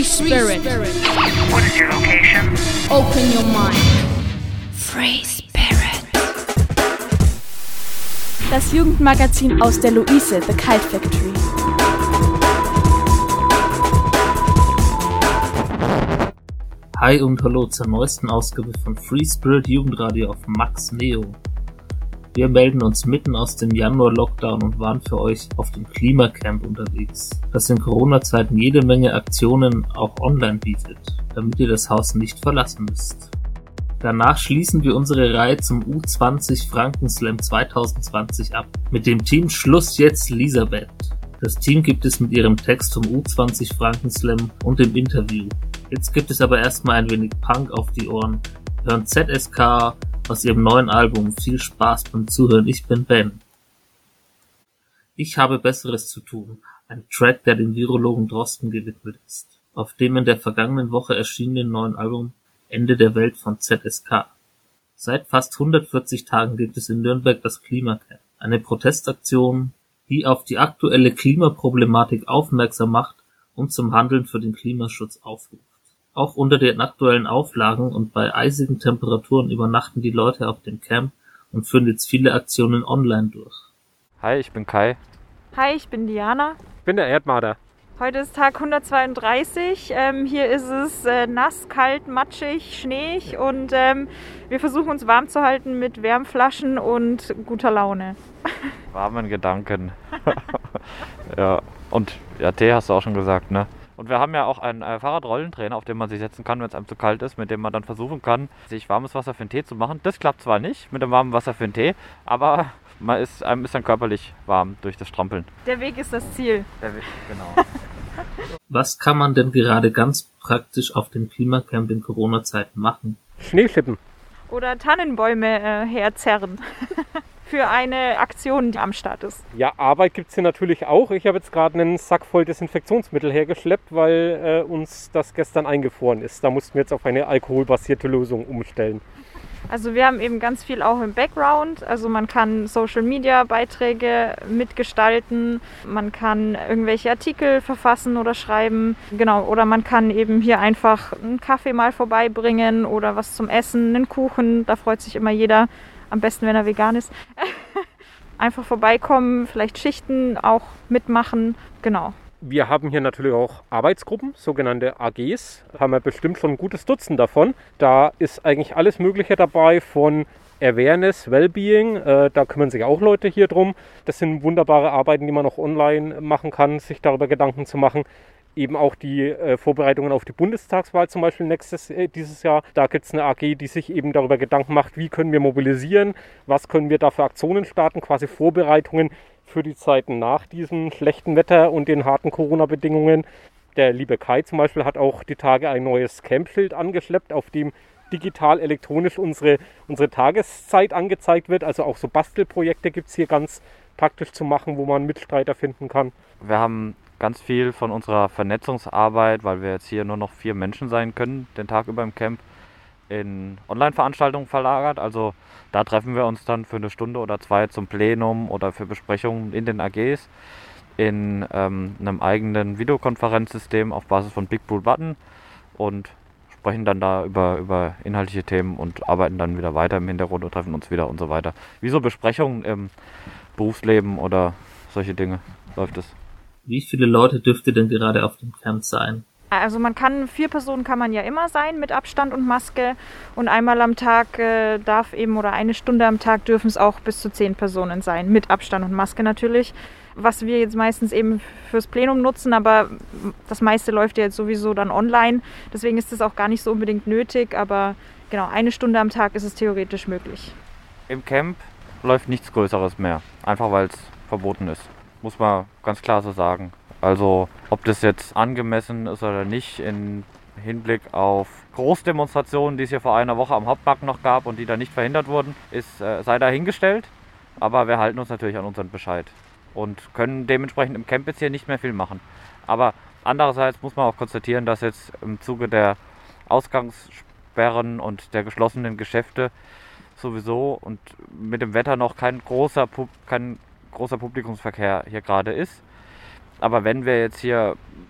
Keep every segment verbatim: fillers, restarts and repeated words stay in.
spirit. What is your location? Open your mind. Free Spirit. Das Jugendmagazin aus der Luise, The Kite Factory. Hi und hallo zur neuesten Ausgabe von Free Spirit Jugendradio auf Max Neo. Wir melden uns mitten aus dem Januar-Lockdown und waren für euch auf dem Klimacamp unterwegs, das in Corona-Zeiten jede Menge Aktionen auch online bietet, damit ihr das Haus nicht verlassen müsst. Danach schließen wir unsere Reihe zum U zwanzig Frankenslam zwanzig zwanzig ab, mit dem Team Schluss jetzt Elisabeth. Das Team gibt es mit ihrem Text zum U zwanzig Frankenslam und dem Interview. Jetzt gibt es aber erstmal ein wenig Punk auf die Ohren. Wir hören Z S K aus ihrem neuen Album. Viel Spaß beim Zuhören, ich bin Ben. Ich habe Besseres zu tun. Ein Track, der dem Virologen Drosten gewidmet ist. Auf dem in der vergangenen Woche erschienenen neuen Album Ende der Welt von Z S K. Seit fast hundertvierzig Tagen gibt es in Nürnberg das Klimacamp. Eine Protestaktion, die auf die aktuelle Klimaproblematik aufmerksam macht und zum Handeln für den Klimaschutz aufruft. Auch unter den aktuellen Auflagen und bei eisigen Temperaturen übernachten die Leute auf dem Camp und führen jetzt viele Aktionen online durch. Hi, ich bin Kai. Hi, ich bin Diana. Ich bin der Erdmarder. Heute ist Tag hundertzweiunddreißig. Ähm, hier ist es äh, nass, kalt, matschig, schneeig und ähm, wir versuchen uns warm zu halten mit Wärmflaschen und guter Laune. Warmen Gedanken. Ja, und ja, Tee hast du auch schon gesagt, ne? Und wir haben ja auch einen äh, Fahrradrollentrainer, auf den man sich setzen kann, wenn es einem zu kalt ist, mit dem man dann versuchen kann, sich warmes Wasser für den Tee zu machen. Das klappt zwar nicht mit dem warmen Wasser für den Tee, aber man ist, einem ist dann körperlich warm durch das Strampeln. Der Weg ist das Ziel. Der Weg, genau. Was kann man denn gerade ganz praktisch auf dem Klimacamp in Corona-Zeiten machen? Schneeschippen. Oder Tannenbäume äh, herzerren. Für eine Aktion, die am Start ist. Ja, Arbeit gibt es hier natürlich auch. Ich habe jetzt gerade einen Sack voll Desinfektionsmittel hergeschleppt, weil äh, uns das gestern eingefroren ist. Da mussten wir jetzt auf eine alkoholbasierte Lösung umstellen. Also wir haben eben ganz viel auch im Background. Also man kann Social-Media-Beiträge mitgestalten, man kann irgendwelche Artikel verfassen oder schreiben. Genau, oder man kann eben hier einfach einen Kaffee mal vorbeibringen oder was zum Essen, einen Kuchen. Da freut sich immer jeder. Am besten, wenn er vegan ist. Einfach vorbeikommen, vielleicht Schichten auch mitmachen, genau. Wir haben hier natürlich auch Arbeitsgruppen, sogenannte A Gs. Da haben wir bestimmt schon ein gutes Dutzend davon. Da ist eigentlich alles Mögliche dabei von Awareness, Wellbeing. Äh, da kümmern sich auch Leute hier drum. Das sind wunderbare Arbeiten, die man auch online machen kann, sich darüber Gedanken zu machen. Eben auch die äh, Vorbereitungen auf die Bundestagswahl zum Beispiel nächstes äh, dieses Jahr. Da gibt es eine A G, die sich eben darüber Gedanken macht, wie können wir mobilisieren, was können wir da für Aktionen starten, quasi Vorbereitungen für die Zeiten nach diesem schlechten Wetter und den harten Corona-Bedingungen. Der liebe Kai zum Beispiel hat auch die Tage ein neues Campschild angeschleppt, auf dem digital elektronisch unsere, unsere Tageszeit angezeigt wird. Also auch so Bastelprojekte gibt es hier ganz praktisch zu machen, wo man Mitstreiter finden kann. Wir haben ganz viel von unserer Vernetzungsarbeit, weil wir jetzt hier nur noch vier Menschen sein können, den Tag über im Camp, in Online-Veranstaltungen verlagert. Also da treffen wir uns dann für eine Stunde oder zwei zum Plenum oder für Besprechungen in den A Gs, in ähm, einem eigenen Videokonferenzsystem auf Basis von Big Blue Button und sprechen dann da über, über inhaltliche Themen und arbeiten dann wieder weiter im Hintergrund und treffen uns wieder und so weiter. Wie so Besprechungen im Berufsleben oder solche Dinge läuft es. Wie viele Leute dürft ihr denn gerade auf dem Camp sein? Also man kann, vier Personen kann man ja immer sein mit Abstand und Maske und einmal am Tag äh, darf eben oder eine Stunde am Tag dürfen es auch bis zu zehn Personen sein, mit Abstand und Maske natürlich. Was wir jetzt meistens eben fürs Plenum nutzen, aber das meiste läuft ja jetzt sowieso dann online, deswegen ist das auch gar nicht so unbedingt nötig, aber genau, eine Stunde am Tag ist es theoretisch möglich. Im Camp läuft nichts Größeres mehr, einfach weil es verboten ist. Muss man ganz klar so sagen. Also ob das jetzt angemessen ist oder nicht im Hinblick auf Großdemonstrationen, die es hier vor einer Woche am Hauptmarkt noch gab und die da nicht verhindert wurden, ist, äh, sei dahingestellt. Aber wir halten uns natürlich an unseren Bescheid und können dementsprechend im Camp jetzt hier nicht mehr viel machen. Aber andererseits muss man auch konstatieren, dass jetzt im Zuge der Ausgangssperren und der geschlossenen Geschäfte sowieso und mit dem Wetter noch kein großer, kein großer Publikumsverkehr hier gerade ist. Aber wenn wir jetzt hier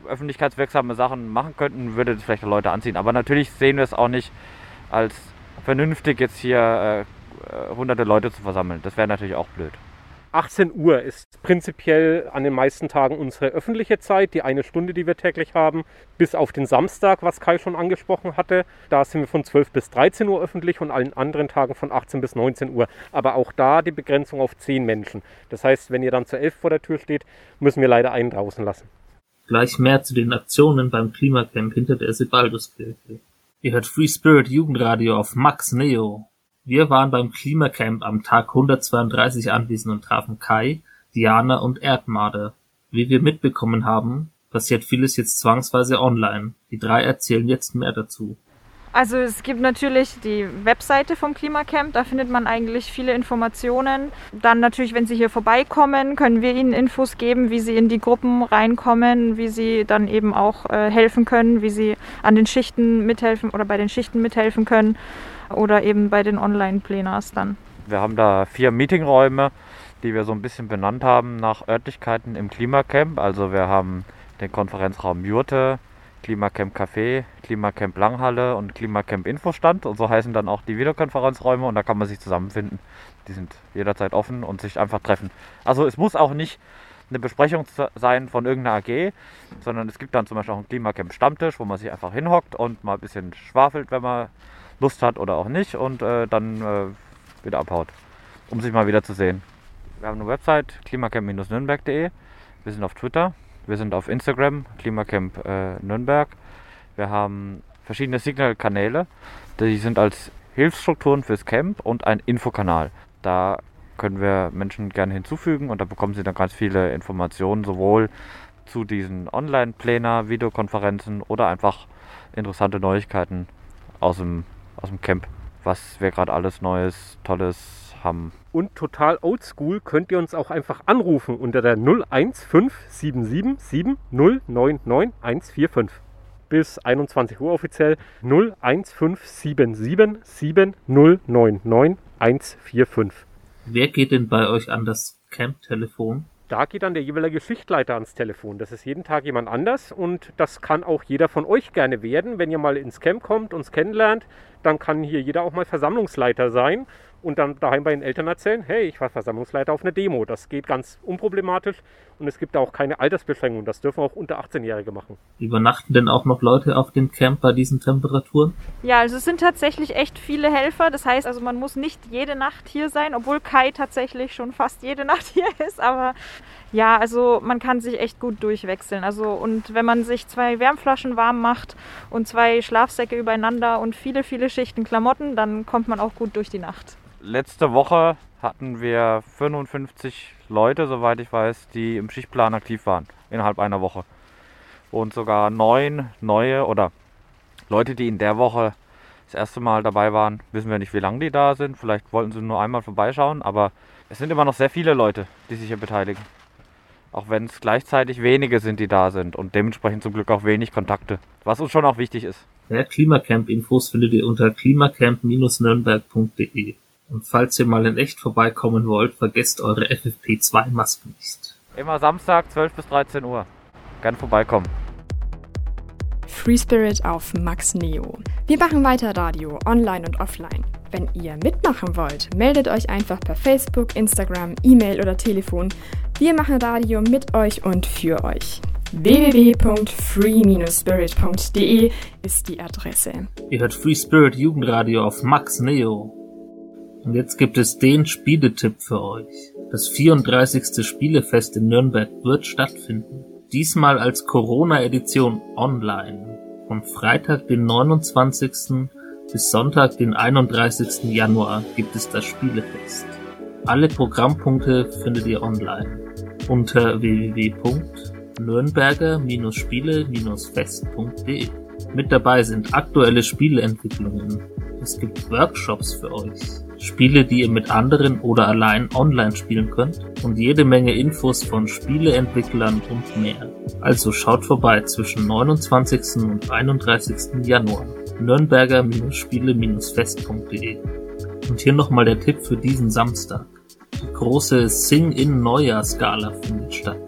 öffentlichkeitswirksame Sachen machen könnten, würde das vielleicht auch Leute anziehen. Aber natürlich sehen wir es auch nicht als vernünftig, jetzt hier äh, hunderte Leute zu versammeln. Das wäre natürlich auch blöd. achtzehn Uhr ist prinzipiell an den meisten Tagen unsere öffentliche Zeit, die eine Stunde, die wir täglich haben, bis auf den Samstag, was Kai schon angesprochen hatte. Da sind wir von zwölf bis dreizehn Uhr öffentlich und allen anderen Tagen von achtzehn bis neunzehn Uhr. Aber auch da die Begrenzung auf zehn Menschen. Das heißt, wenn ihr dann zur elf vor der Tür steht, müssen wir leider einen draußen lassen. Gleich mehr zu den Aktionen beim Klimacamp hinter der Sebalduskirche. Ihr hört Free Spirit Jugendradio auf Max Neo. Wir waren beim Klimacamp am Tag hundertzweiunddreißig anwesend und trafen Kai, Diana und Erdmade. Wie wir mitbekommen haben, passiert vieles jetzt zwangsweise online. Die drei erzählen jetzt mehr dazu. Also es gibt natürlich die Webseite vom Klimacamp, da findet man eigentlich viele Informationen. Dann natürlich, wenn Sie hier vorbeikommen, können wir Ihnen Infos geben, wie Sie in die Gruppen reinkommen, wie Sie dann eben auch äh, helfen können, wie Sie an den Schichten mithelfen oder bei den Schichten mithelfen können oder eben bei den Online-Plenars dann. Wir haben da vier Meetingräume, die wir so ein bisschen benannt haben nach Örtlichkeiten im Klimacamp. Also wir haben den Konferenzraum Jurte, Klimacamp Café, Klimacamp Langhalle und Klimacamp Infostand. Und so heißen dann auch die Videokonferenzräume und da kann man sich zusammenfinden. Die sind jederzeit offen und sich einfach treffen. Also es muss auch nicht eine Besprechung sein von irgendeiner A G, sondern es gibt dann zum Beispiel auch einen Klimacamp Stammtisch, wo man sich einfach hinhockt und mal ein bisschen schwafelt, wenn man Lust hat oder auch nicht und äh, dann äh, wieder abhaut, um sich mal wieder zu sehen. Wir haben eine Website, klimacamp Bindestrich nürnberg punkt de. Wir sind auf Twitter. Wir sind auf Instagram, Klimacamp äh, Nürnberg. Wir haben verschiedene Signal-Kanäle, die sind als Hilfsstrukturen fürs Camp und ein Infokanal. Da können wir Menschen gerne hinzufügen und da bekommen sie dann ganz viele Informationen, sowohl zu diesen Online-Plänen, Videokonferenzen oder einfach interessante Neuigkeiten aus dem, aus dem Camp, was wir gerade alles Neues, Tolles haben. Und total oldschool könnt ihr uns auch einfach anrufen unter der null eins fünf sieben sieben sieben null neun neun eins vier fünf. Bis einundzwanzig Uhr offiziell null eins fünf sieben sieben sieben null neun neun eins vier fünf. Wer geht denn bei euch an das Camp-Telefon? Da geht dann der jeweilige Schichtleiter ans Telefon. Das ist jeden Tag jemand anders und das kann auch jeder von euch gerne werden. Wenn ihr mal ins Camp kommt, uns kennenlernt, dann kann hier jeder auch mal Versammlungsleiter sein und dann daheim bei den Eltern erzählen, hey, ich war Versammlungsleiter auf einer Demo. Das geht ganz unproblematisch und es gibt auch keine Altersbeschränkung. Das dürfen auch unter achtzehnjährige machen. Übernachten denn auch noch Leute auf dem Camp bei diesen Temperaturen? Ja, also es sind tatsächlich echt viele Helfer. Das heißt, also man muss nicht jede Nacht hier sein, obwohl Kai tatsächlich schon fast jede Nacht hier ist. Aber ja, also man kann sich echt gut durchwechseln. Also und wenn man sich zwei Wärmflaschen warm macht und zwei Schlafsäcke übereinander und viele, viele Schichten Klamotten, dann kommt man auch gut durch die Nacht. Letzte Woche hatten wir fünfundfünfzig Leute, soweit ich weiß, die im Schichtplan aktiv waren, innerhalb einer Woche. Und sogar neun neue oder Leute, die in der Woche das erste Mal dabei waren, wissen wir nicht, wie lange die da sind. Vielleicht wollten sie nur einmal vorbeischauen, aber es sind immer noch sehr viele Leute, die sich hier beteiligen. Auch wenn es gleichzeitig wenige sind, die da sind und dementsprechend zum Glück auch wenig Kontakte, was uns schon auch wichtig ist. Ja, Klimacamp-Infos findet ihr unter klimacamp Bindestrich nürnberg punkt de. Und falls ihr mal in echt vorbeikommen wollt, vergesst eure F F P zwei Masken nicht. Immer Samstag, zwölf bis dreizehn Uhr. Gerne vorbeikommen. Free Spirit auf Max Neo. Wir machen weiter Radio, online und offline. Wenn ihr mitmachen wollt, meldet euch einfach per Facebook, Instagram, E-Mail oder Telefon. Wir machen Radio mit euch und für euch. w w w punkt free spirit punkt de ist die Adresse. Ihr hört Free Spirit Jugendradio auf Max Neo. Und jetzt gibt es den Spieletipp für euch. Das vierunddreißigste Spielefest in Nürnberg wird stattfinden. Diesmal als Corona-Edition online. Von Freitag, den neunundzwanzigsten bis Sonntag, den einunddreißigsten Januar gibt es das Spielefest. Alle Programmpunkte findet ihr online unter w w w punkt nürnberger Spiele Fest punkt de. Mit dabei sind aktuelle Spieleentwicklungen. Es gibt Workshops für euch, Spiele, die ihr mit anderen oder allein online spielen könnt und jede Menge Infos von Spieleentwicklern und mehr. Also schaut vorbei zwischen neunundzwanzigsten und einunddreißigsten Januar. nürnberger Spiele Fest punkt de. Und hier nochmal der Tipp für diesen Samstag. Die große Sing-In-Neujahrsgala findet statt.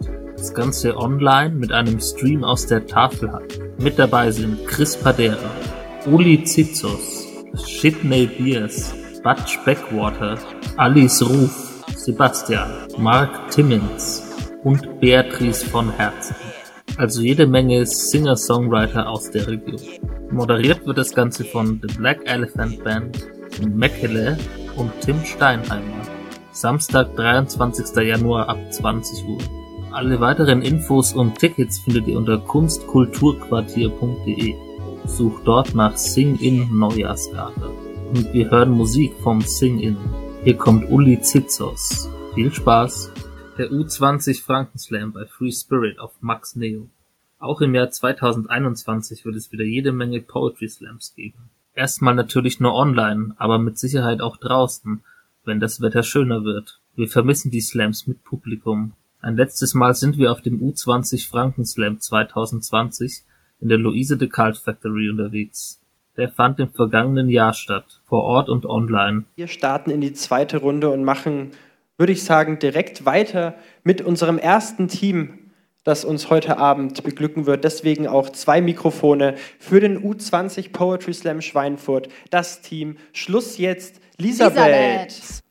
Das Ganze online mit einem Stream aus der Tafelhalle. Mit dabei sind Chris Padera, Uli Zizos, Shitney Beers, Butch Backwater, Alice Ruf, Sebastian, Mark Timmins und Beatrice von Herzen. Also jede Menge Singer-Songwriter aus der Region. Moderiert wird das Ganze von The Black Elephant Band, Mekele und Tim Steinheimer. Samstag, dreiundzwanzigster Januar ab zwanzig Uhr. Alle weiteren Infos und Tickets findet ihr unter kunstkulturquartier punkt de. Sucht dort nach Sing-In Neujahrsgabe. Und wir hören Musik vom Sing-In. Hier kommt Uli Zizos. Viel Spaß! Der U zwanzig Frankenslam bei Free Spirit auf Max Neo. Auch im Jahr zweitausendeinundzwanzig wird es wieder jede Menge Poetry Slams geben. Erstmal natürlich nur online, aber mit Sicherheit auch draußen, wenn das Wetter schöner wird. Wir vermissen die Slams mit Publikum. Ein letztes Mal sind wir auf dem U zwanzig Frankenslam zweitausendzwanzig in der Louise de Cult Factory unterwegs. Der fand im vergangenen Jahr statt, vor Ort und online. Wir starten in die zweite Runde und machen, würde ich sagen, direkt weiter mit unserem ersten Team, das uns heute Abend beglücken wird. Deswegen auch zwei Mikrofone für den U zwanzig Poetry Slam Schweinfurt. Das Team Schluss jetzt, Lisabeth. Lisabeth.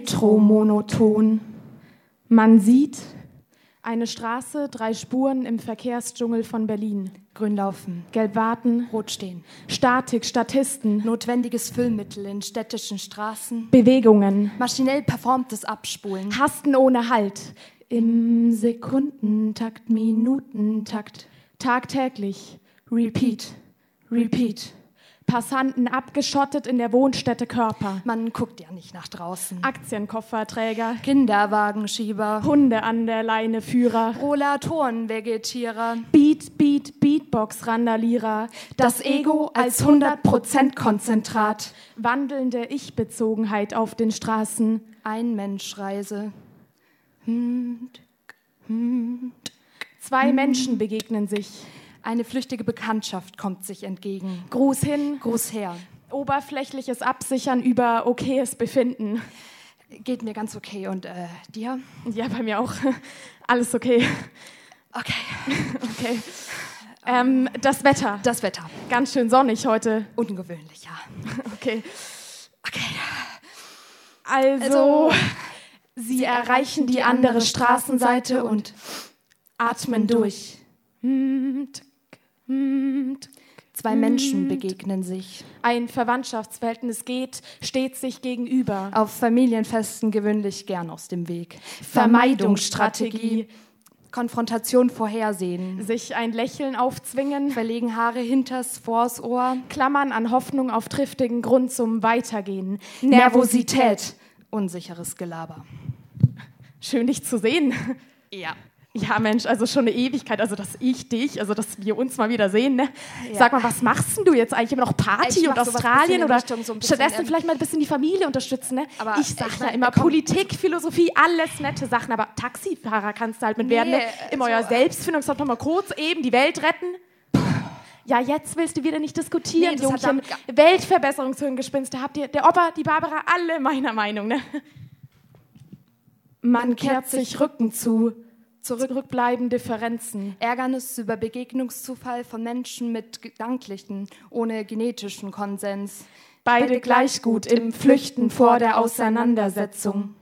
Metromonoton. Man sieht eine Straße, drei Spuren im Verkehrsdschungel von Berlin. Grün laufen, Gelb warten, rot stehen. Statik, Statisten, Notwendiges Füllmittel in städtischen Straßen. Bewegungen, Maschinell performtes Abspulen. Hasten ohne Halt. Im Sekundentakt, Minutentakt. Tagtäglich. Repeat, repeat. Passanten abgeschottet in der Wohnstätte Körper. Man guckt ja nicht nach draußen. Aktienkofferträger, Kinderwagenschieber, Hunde an der Leine, Führer. Rollatoren, Vegetierer. Beat, Beat, Beatbox, Randalierer. Das Ego als hundert Prozent Konzentrat. Wandelnde Ich-Bezogenheit auf den Straßen. Ein-Mensch-Reise. Zwei Menschen begegnen sich. Eine flüchtige Bekanntschaft kommt sich entgegen. Gruß hin, Gruß her. Oberflächliches Absichern über okayes Befinden. Geht mir ganz okay. Und äh, dir? Ja, bei mir auch. Alles okay. Okay. Okay. Ähm, das Wetter. Das Wetter. Ganz schön sonnig heute. Ungewöhnlich, ja. Okay. Okay. Also, Also, sie erreichen die andere Straßenseite und atmen durch. Zwei Menschen begegnen sich. Ein Verwandtschaftsverhältnis geht stets sich gegenüber. Auf Familienfesten gewöhnlich gern aus dem Weg. Vermeidungsstrategie. Konfrontation vorhersehen. Sich ein Lächeln aufzwingen. Verlegen Haare hinters, vors Ohr. Klammern an Hoffnung auf triftigen Grund zum Weitergehen. Nervosität. Unsicheres Gelaber. Schön, dich zu sehen. Ja. Ja, Mensch, also schon eine Ewigkeit, also dass ich dich, also dass wir uns mal wieder sehen, ne? Ja. Sag mal, was machst denn du jetzt eigentlich? Immer noch Party Ich und mach sowas Australien bisschen in oder Richtung so ein bisschen, stattdessen ähm, vielleicht mal ein bisschen die Familie unterstützen, ne? Aber ich sag ich ja mein, immer komm. Politik, Philosophie, alles nette Sachen, aber Taxifahrer kannst du halt mit Nee, werden, ne? Immer so, euer Selbstfindungshaft noch mal kurz eben die Welt retten. Ja, jetzt willst du wieder nicht diskutieren, Nee, das hat Jungchen. damit Weltverbesserungshirngespinste habt ihr, der Opa, die Barbara, alle meiner Meinung, ne? Man kehrt sich Rücken zu. Zurückbleiben Differenzen. Ärgernis über Begegnungszufall von Menschen mit gedanklichen, ohne genetischen Konsens. Beide, Beide gleich gut im Flüchten vor der Auseinandersetzung.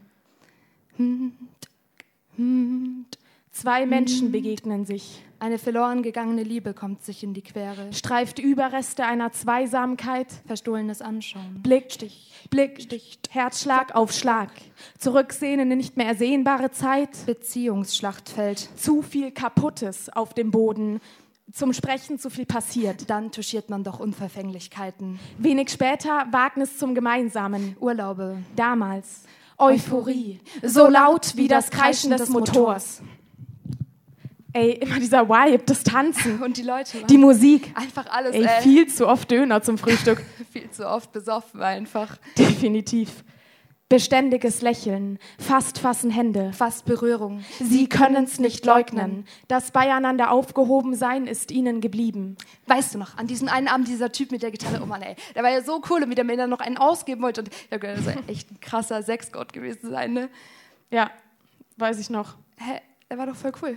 Zwei Menschen begegnen sich. Eine verloren gegangene Liebe kommt sich in die Quere. Streift Überreste einer Zweisamkeit. Verstohlenes Anschauen. Blick, Stich, Blick, sticht. Herzschlag auf Schlag. Zurücksehen in eine nicht mehr ersehnbare Zeit. Beziehungsschlachtfeld. Zu viel Kaputtes auf dem Boden. Zum Sprechen zu viel passiert. Dann touchiert man doch Unverfänglichkeiten. Wenig später Wagnis zum Gemeinsamen. Urlaube. Damals. Euphorie. So laut wie das Kreischen des Motors. Ey, immer dieser Vibe, das Tanzen. Und die Leute. Die Musik. Einfach alles. Ey, äh, viel zu oft Döner zum Frühstück. viel zu oft besoffen einfach. Definitiv. Beständiges Lächeln, fast fassen Hände. Fast Berührung. Sie können's nicht leugnen. Das Beieinander aufgehoben sein ist ihnen geblieben. Weißt du noch, an diesem einen Abend dieser Typ mit der Gitarre, oh Mann, ey, der war ja so cool und wie der mir dann noch einen ausgeben wollte. Und der könnte so echt ein krasser Sexgott gewesen sein, ne? Ja, weiß ich noch. Hä, der war doch voll cool.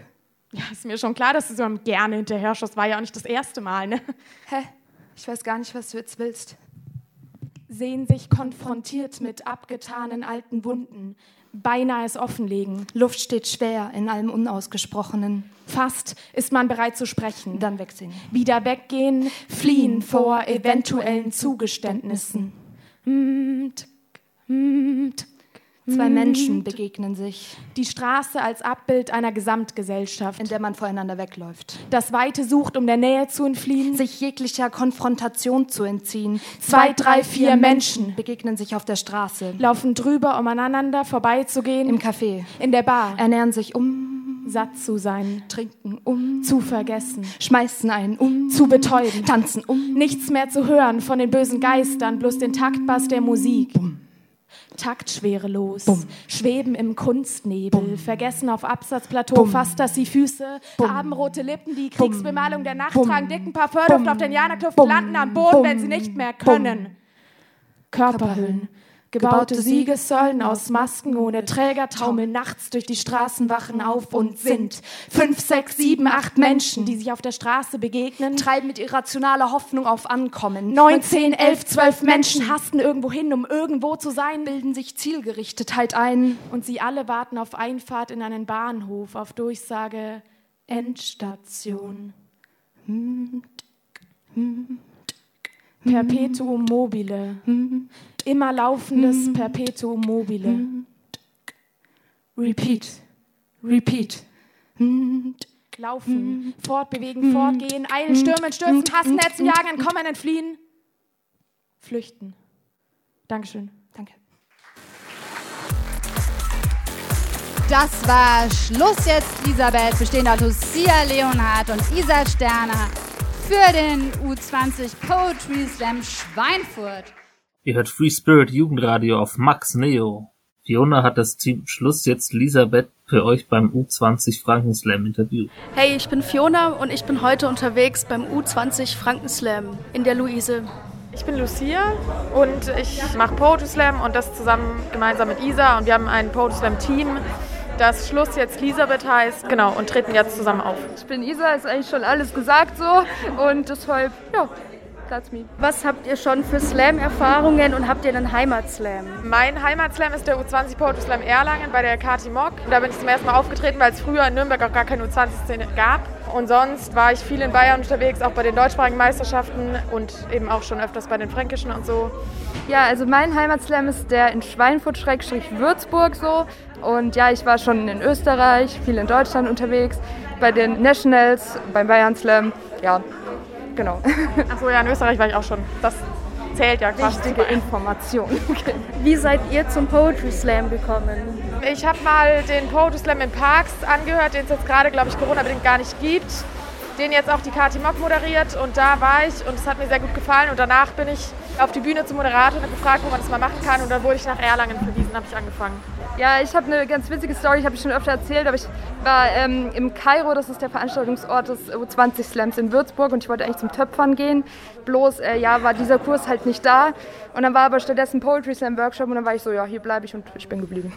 Ja, ist mir schon klar, dass du so gerne hinterher schaust. War ja auch nicht das erste Mal, ne? Hä? Ich weiß gar nicht, was du jetzt willst. Sehen sich konfrontiert mit abgetanen alten Wunden. Beinahe es offenlegen. Luft steht schwer in allem Unausgesprochenen. Fast ist man bereit zu sprechen. Dann wegsehen. Wieder weggehen, fliehen vor eventuellen Zugeständnissen. Mm, tk, mm, tk, Zwei mm, Menschen begegnen sich. Die Straße als Abbild einer Gesamtgesellschaft, in der man voreinander wegläuft. Das Weite sucht, um der Nähe zu entfliehen. Sich jeglicher Konfrontation zu entziehen. Zwei, drei, vier Menschen begegnen sich auf der Straße. Laufen drüber, um aneinander vorbeizugehen. Im Café. In der Bar. Ernähren sich um. Satt zu sein. Trinken um. Zu vergessen. Schmeißen ein um. Zu betäuben. Tanzen um. Nichts mehr zu hören von den bösen Geistern, bloß den Taktbass der Musik. Bum. Takt schwerelos, Bum. Schweben im Kunstnebel, Bum. Vergessen auf Absatzplateau, Bum. fast dass die Füße, Bum. abendrote Lippen, die Bum. Kriegsbemalung der Nacht Bum. tragen, dicken Parfümduft auf den Janakluft, Bum. landen am Boden, Bum. wenn sie nicht mehr können. Bum. Körperhüllen, gebaute Siegessäulen aus Masken ohne Träger taumeln nachts durch die Straßenwachen auf und sind fünf, sechs, sieben, acht Menschen, die sich auf der Straße begegnen. Treiben mit irrationaler Hoffnung auf Ankommen. Neun, zehn, elf, zwölf Menschen hasten irgendwo hin, um irgendwo zu sein. Bilden sich Zielgerichtetheit ein. Und sie alle warten auf Einfahrt in einen Bahnhof, auf Durchsage Endstation. Perpetuum mobile. Immer laufendes Perpetuum mobile. Repeat. Repeat. Laufen, fortbewegen, fortgehen, eilen, stürmen, stürzen, hassen, hetzen, jagen, entkommen, entfliehen, flüchten. Dankeschön. Danke. Das war Schluss jetzt, Elisabeth, bestehend aus Lucia Leonhardt und Isa Sterner für den U zwanzig Poetry Slam Schweinfurt. Ihr hört Free Spirit Jugendradio auf Max Neo. Fiona hat das Team Schluss jetzt Elisabeth für euch beim U zwanzig Frankenslam interviewt. Hey, ich bin Fiona und ich bin heute unterwegs beim U zwanzig Frankenslam in der Luise. Ich bin Lucia und ich mache Poetry Slam und das zusammen gemeinsam mit Isa und wir haben ein Poetry Slam Team, das Schluss jetzt Elisabeth heißt, genau, und treten jetzt zusammen auf. Ich bin Isa, ist eigentlich schon alles gesagt so und deshalb, ja, that's me. Was habt ihr schon für Slam-Erfahrungen und habt ihr einen Heimatslam? Mein Heimatslam ist der U zwanzig Poetry Slam Erlangen bei der Kati Mock. Da bin ich zum ersten Mal aufgetreten, weil es früher in Nürnberg auch gar keine U zwanzig-Szene gab. Und sonst war ich viel in Bayern unterwegs, auch bei den deutschsprachigen Meisterschaften und eben auch schon öfters bei den Fränkischen und so. Ja, also mein Heimatslam ist der in Schweinfurt-Würzburg so. Und ja, ich war schon in Österreich, viel in Deutschland unterwegs, bei den Nationals, beim Bayern Slam, ja, genau. Achso, ja, in Österreich war ich auch schon. Das zählt ja quasi. Wichtige Information. Okay. Wie seid ihr zum Poetry Slam gekommen? Ich habe mal den Poetry Slam in Parks angehört, den es jetzt gerade, glaube ich, Corona-bedingt gar nicht gibt. Den jetzt auch die Kati Mock moderiert und da war ich und es hat mir sehr gut gefallen und danach bin ich auf die Bühne zum Moderator und habe gefragt, wo man das mal machen kann und dann wurde ich nach Erlangen verwiesen, habe ich angefangen. Ja, ich habe eine ganz witzige Story, ich habe ich schon öfter erzählt, aber ich war ähm, im Kairo, das ist der Veranstaltungsort des U zwanzig Slams in Würzburg und ich wollte eigentlich zum Töpfern gehen, bloß äh, ja, war dieser Kurs halt nicht da und dann war aber stattdessen Poetry Slam Workshop und dann war ich so, ja, hier bleibe ich und ich bin geblieben.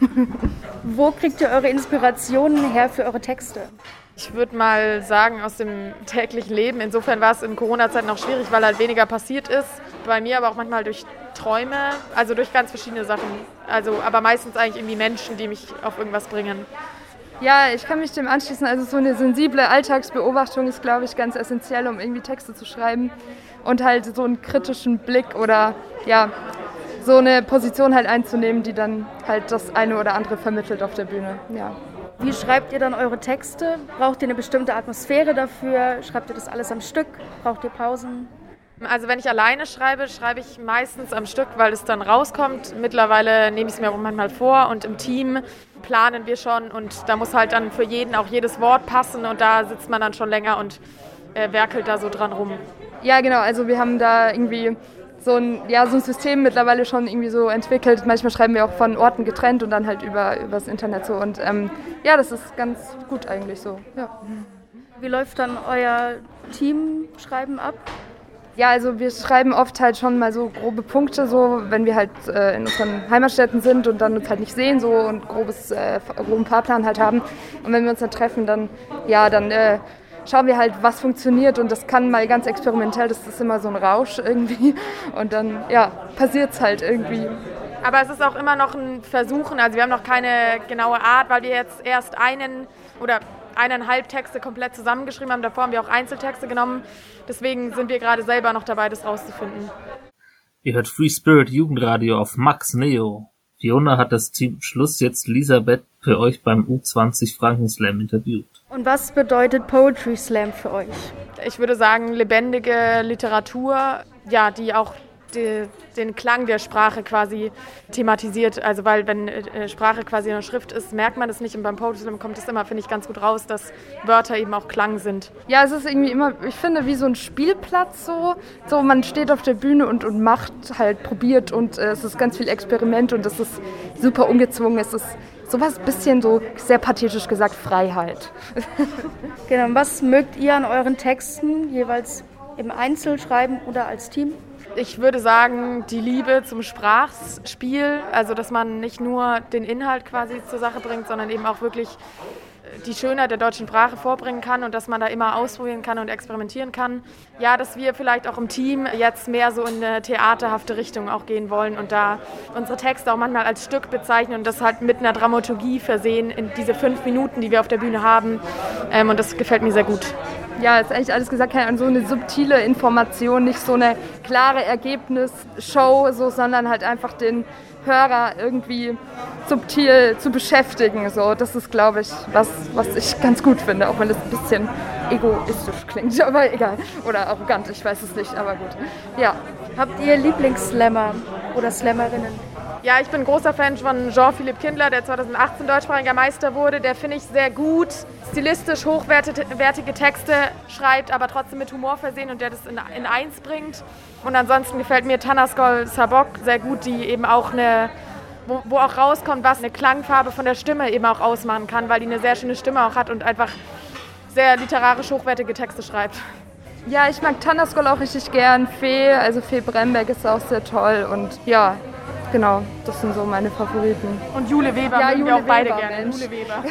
Wo kriegt ihr eure Inspirationen her für eure Texte? Ich würde mal sagen, aus dem täglichen Leben. Insofern war es in Corona-Zeiten auch schwierig, weil halt weniger passiert ist. Bei mir aber auch manchmal durch Träume, also durch ganz verschiedene Sachen. Also, aber meistens eigentlich irgendwie Menschen, die mich auf irgendwas bringen. Ja, ich kann mich dem anschließen. Also so eine sensible Alltagsbeobachtung ist, glaube ich, ganz essentiell, um irgendwie Texte zu schreiben. Und halt so einen kritischen Blick oder ja, so eine Position halt einzunehmen, die dann halt das eine oder andere vermittelt auf der Bühne. Ja. Wie schreibt ihr dann eure Texte? Braucht ihr eine bestimmte Atmosphäre dafür? Schreibt ihr das alles am Stück? Braucht ihr Pausen? Also wenn ich alleine schreibe, schreibe ich meistens am Stück, weil es dann rauskommt. Mittlerweile nehme ich es mir auch manchmal vor und im Team planen wir schon und da muss halt dann für jeden auch jedes Wort passen und da sitzt man dann schon länger und äh, werkelt da so dran rum. Ja, genau, also wir haben da irgendwie so ein, ja, so ein System mittlerweile schon irgendwie so entwickelt. Manchmal schreiben wir auch von Orten getrennt und dann halt über übers Internet so. Und ähm, ja, das ist ganz gut eigentlich so. Ja. Wie läuft dann euer Teamschreiben ab? Ja, also wir schreiben oft halt schon mal so grobe Punkte, so wenn wir halt äh, in unseren Heimatstädten sind und dann uns halt nicht sehen so und grobes, äh, groben Fahrplan halt haben. Und wenn wir uns dann treffen, dann ja, dann äh, schauen wir halt, was funktioniert und das kann mal ganz experimentell, das ist immer so ein Rausch irgendwie und dann ja, passiert's halt irgendwie. Aber es ist auch immer noch ein Versuchen, also wir haben noch keine genaue Art, weil wir jetzt erst einen oder eineinhalb Texte komplett zusammengeschrieben haben. Davor haben wir auch Einzeltexte genommen. Deswegen sind wir gerade selber noch dabei, das rauszufinden. Ihr hört Free Spirit Jugendradio auf Max Neo. Fiona hat das Team Schluss jetzt Elisabeth für euch beim U zwanzig Frankenslam interviewt. Und was bedeutet Poetry Slam für euch? Ich würde sagen, lebendige Literatur, ja, die auch die, den Klang der Sprache quasi thematisiert. Also weil wenn äh, Sprache quasi eine Schrift ist, merkt man das nicht. Und beim Poetry Slam kommt es immer, finde ich, ganz gut raus, dass Wörter eben auch Klang sind. Ja, es ist irgendwie immer, ich finde, wie so ein Spielplatz so. So, man steht auf der Bühne und, und macht halt, probiert und äh, es ist ganz viel Experiment und es ist super ungezwungen. Es ist sowas bisschen so, sehr pathetisch gesagt, Freiheit. Genau, und was mögt ihr an euren Texten, jeweils im Einzelschreiben oder als Team? Ich würde sagen, die Liebe zum Sprachspiel, also dass man nicht nur den Inhalt quasi zur Sache bringt, sondern eben auch wirklich die Schönheit der deutschen Sprache vorbringen kann und dass man da immer ausprobieren kann und experimentieren kann. Ja, dass wir vielleicht auch im Team jetzt mehr so in eine theaterhafte Richtung auch gehen wollen und da unsere Texte auch manchmal als Stück bezeichnen und das halt mit einer Dramaturgie versehen in diese fünf Minuten, die wir auf der Bühne haben. Ähm, und das gefällt mir sehr gut. Ja, ist eigentlich alles gesagt, so eine subtile Information, nicht so eine klare Ergebnisshow, so, sondern halt einfach den Hörer irgendwie subtil zu beschäftigen. So. Das ist, glaube ich, was, was ich ganz gut finde, auch wenn es ein bisschen egoistisch klingt, aber egal. Oder arrogant, ich weiß es nicht, aber gut. Ja. Habt ihr Lieblingsslammer oder Slammerinnen? Ja, ich bin großer Fan von Jean-Philippe Kindler, der zweitausendachtzehn deutschsprachiger Meister wurde. Der finde ich sehr gut, stilistisch hochwertige Texte schreibt, aber trotzdem mit Humor versehen und der das in, in eins bringt. Und ansonsten gefällt mir Tanaskol Sabok sehr gut, die eben auch eine, wo, wo auch rauskommt, was eine Klangfarbe von der Stimme eben auch ausmachen kann, weil die eine sehr schöne Stimme auch hat und einfach sehr literarisch hochwertige Texte schreibt. Ja, ich mag Tanaskol auch richtig gern. Fee, also Fee Bremberg ist auch sehr toll und ja, genau, das sind so meine Favoriten. Und Jule Weber, ja, mögen Jule wir auch beide Weber, gerne. Mensch. Jule Weber.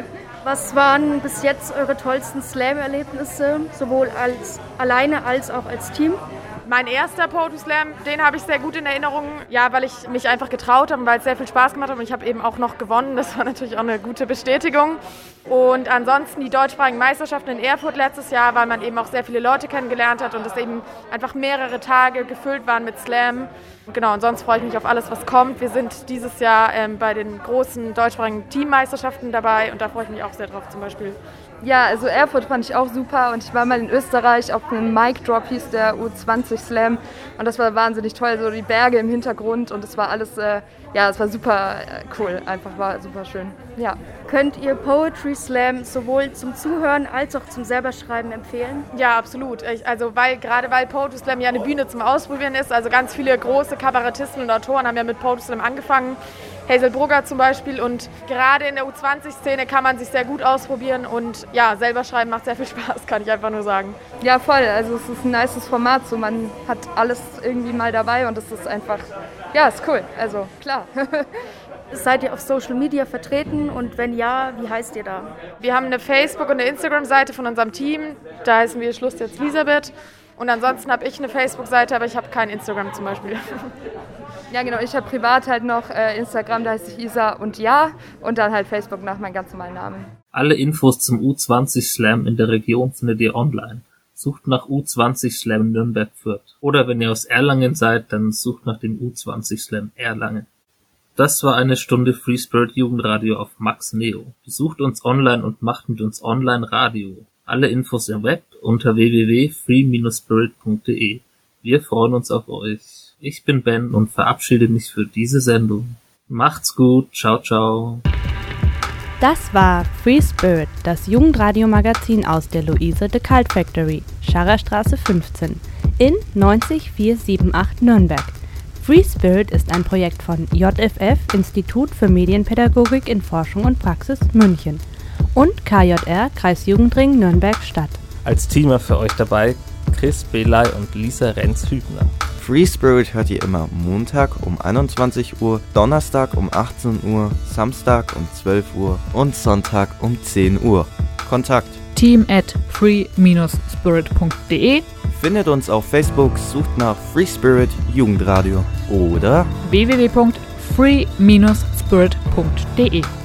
Was waren bis jetzt eure tollsten Slam-Erlebnisse, sowohl als alleine als auch als Team? Mein erster Poetry Slam, den habe ich sehr gut in Erinnerung, ja, weil ich mich einfach getraut habe und weil es sehr viel Spaß gemacht hat und ich habe eben auch noch gewonnen, das war natürlich auch eine gute Bestätigung. Und ansonsten die deutschsprachigen Meisterschaften in Erfurt letztes Jahr, weil man eben auch sehr viele Leute kennengelernt hat und es eben einfach mehrere Tage gefüllt waren mit Slam. Genau, und sonst freue ich mich auf alles, was kommt. Wir sind dieses Jahr ähm, bei den großen deutschsprachigen Teammeisterschaften dabei und da freue ich mich auch sehr drauf zum Beispiel. Ja, also Erfurt fand ich auch super und ich war mal in Österreich auf einem Mic Drop, hieß der U zwanzig Slam und das war wahnsinnig toll, so die Berge im Hintergrund und es war alles, äh, ja, es war super äh, cool, einfach war super schön, ja. Könnt ihr Poetry Slam sowohl zum Zuhören als auch zum Selberschreiben empfehlen? Ja, absolut. Ich, also weil gerade weil Poetry Slam ja eine Bühne zum Ausprobieren ist, also ganz viele große Kabarettisten und Autoren haben ja mit Poetry Slam angefangen, Hazel Brugger zum Beispiel und gerade in der U zwanzig Szene kann man sich sehr gut ausprobieren und ja, selber schreiben macht sehr viel Spaß, kann ich einfach nur sagen. Ja, voll, also es ist ein nices Format, so man hat alles irgendwie mal dabei und es ist einfach, ja, ist cool, also klar. Seid ihr auf Social Media vertreten und wenn ja, wie heißt ihr da? Wir haben eine Facebook- und eine Instagram-Seite von unserem Team, da heißen wir Schluss jetzt Elisabeth und ansonsten habe ich eine Facebook-Seite, aber ich habe kein Instagram zum Beispiel. Ja genau, ich habe privat halt noch äh, Instagram, da heiße ich Isa und ja und dann halt Facebook nach meinem ganz normalen Namen. Alle Infos zum U zwanzig Slam in der Region findet ihr online. Sucht nach U zwanzig Slam Nürnberg Fürth. Oder wenn ihr aus Erlangen seid, dann sucht nach dem U zwanzig Slam Erlangen. Das war eine Stunde Free Spirit Jugendradio auf Max Neo. Besucht uns online und macht mit uns online Radio. Alle Infos im Web unter w w w punkt free dash spirit punkt d e. Wir freuen uns auf euch. Ich bin Ben und verabschiede mich für diese Sendung. Macht's gut, ciao, ciao. Das war Free Spirit, das Jugendradio-Magazin aus der Luise de Cult Factory, Scharerstraße fünfzehn, in neunzig vierhundertachtzig Nürnberg. Free Spirit ist ein Projekt von J F F, Institut für Medienpädagogik in Forschung und Praxis München und K J R, Kreisjugendring Nürnberg Stadt. Als Teamer für euch dabei Chris Belay und Lisa Renz-Hübner. Free Spirit hört ihr immer Montag um einundzwanzig Uhr, Donnerstag um achtzehn Uhr, Samstag um zwölf Uhr und Sonntag um zehn Uhr. Kontakt team at free spirit punkt de. Findet uns auf Facebook, sucht nach Free Spirit Jugendradio oder w w w punkt free spirit punkt de.